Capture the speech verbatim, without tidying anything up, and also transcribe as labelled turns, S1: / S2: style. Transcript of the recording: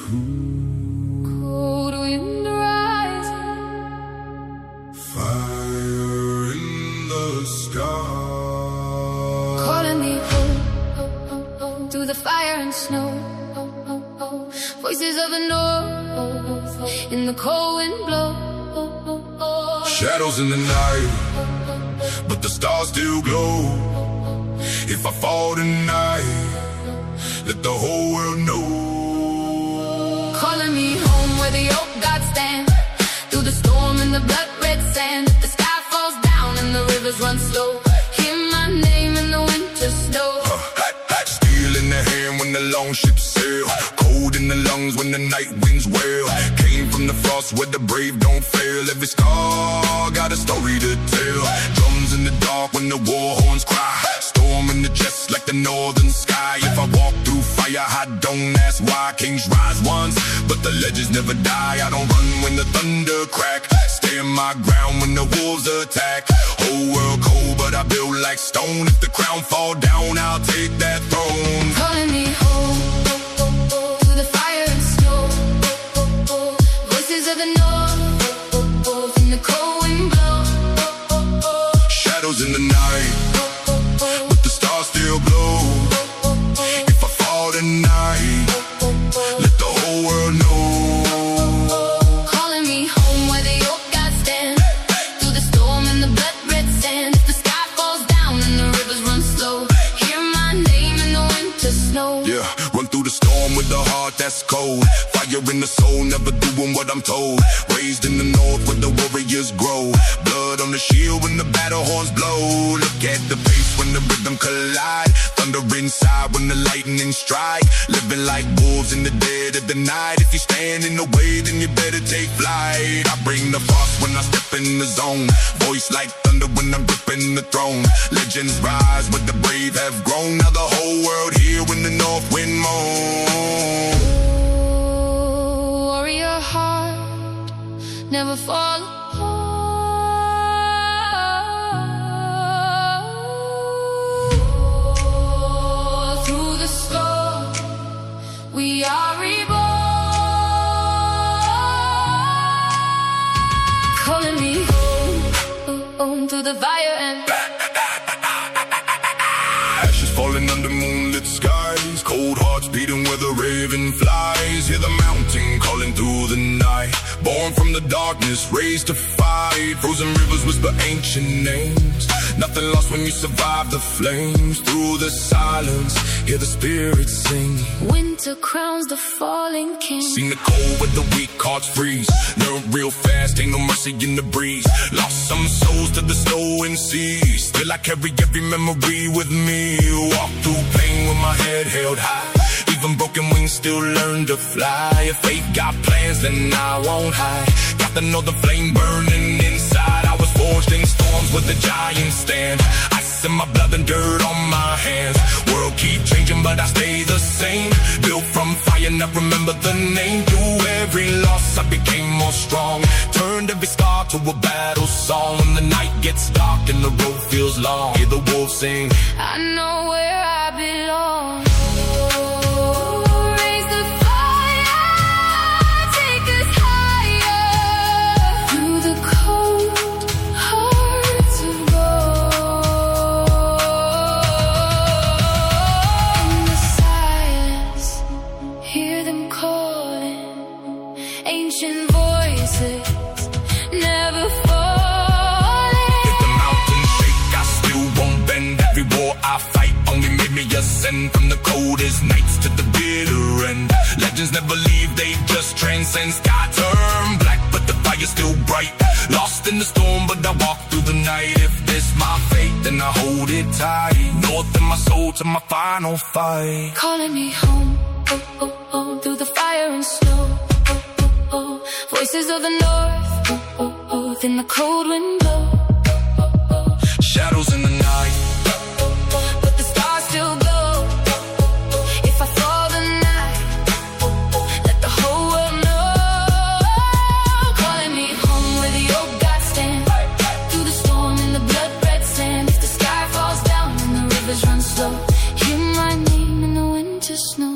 S1: Cold wind rising,
S2: fire in the sky,
S1: calling me home, oh, oh, oh, through the fire and snow. Oh, oh, oh. Voices of the north, in the cold wind blow. Oh, oh, oh.
S2: Shadows in the night, but the stars still glow. If I fall tonight, let the whole world know.
S1: Calling me home where the old gods stand, through the storm and the blood red sand. The sky falls down and the rivers run slow. Hear my name in the winter snow.
S2: uh, hot, hot steel in the hand when the long ships sail, cold in the lungs when the night winds wail. Came from the frost where the brave don't fail. Every scar got a story to tell. Drums in the dark when the war horns cry, storm in the chest like the northern sky. If I walk through fire, I don't ask why. Kings rise once, but the legends never die. I don't run when the thunder crack, stand my ground when the wolves attack. Whole world cold, but I build like stone. If the crown fall down, I'll take that throne.
S1: Calling me home, oh, oh, oh, through the fire and snow. Oh, oh, oh. Voices of the north, oh, oh, oh, in the cold wind blow. Oh, oh, oh.
S2: Shadows in the night, but the stars still glow. If I fall tonight, let the whole world know.
S1: Calling me home where the old gods stand, through the storm and the blood red sand. If the sky falls down and the rivers run slow, hear my name in the winter snow.
S2: Yeah, run through the storm with a heart that's cold. Fire in the soul, never doing what I'm told. Raised in the north where the warriors grow. Blood on the shield when the battle horns blow. Look at the pace when the rhythm collide. Thunder inside when the lightning strike. Living like wolves in the dead of the night. If you stand in the way, then you better take flight. I bring the frost when I step in the zone. Voice like thunder when I'm gripping the throne. Legends rise, but the brave have grown. Now the whole world here when the north wind moans.
S1: Warrior heart, never fall apart. Through the storm, we are reborn. Calling me home, oh, oh, through the fire and
S2: Ashes falling under moonlit skies, cold hearts beating where the raven flies. Hear the mountain calling through the night, born from the darkness, raised to fight. Frozen rivers whisper ancient names, nothing lost when you survive the flames. Through the silence, hear the spirits sing.
S1: winter crowns the falling king.
S2: Seen the cold where the weak hearts freeze, learn real fast, ain't no mercy in the breeze. Lost some souls to the snow and sea, still I carry every memory with me. Walk through pain with my head held high, even broken wings still learn to fly. If fate got plans, then I won't hide. Got to know the flame burning inside. I was forged in storms where the giants stand. Ice in my blood and dirt on my hands. World keep changing, but I stay the same. Built from fire, now remember the name. Through every loss, I became more strong. Turned every scar to a battle song. When the night gets dark and the road feels long, hear the wolves sing.
S1: I know where I belong. Ancient voices never falling.
S2: If the mountains shake, I still won't bend. Every war I fight only made me ascend. From the coldest nights to the bitter end, legends never leave, they just transcend. Sky turn black, but the fire's still bright. Lost in the storm, but I walk through the night. If this my fate, then I hold it tight. North in my soul to my final fight.
S1: Calling me home, oh, oh, oh, through the fire and snow. Oh, voices of the north, oh, oh, oh, in the cold wind blow. Oh, oh,
S2: Shadows in the night,
S1: but the stars still glow. If I fall tonight, let the whole world know. Calling me home where the old gods stand, through the storm and the blood red sand. If the sky falls down and the rivers run slow, hear my name in the winter snow.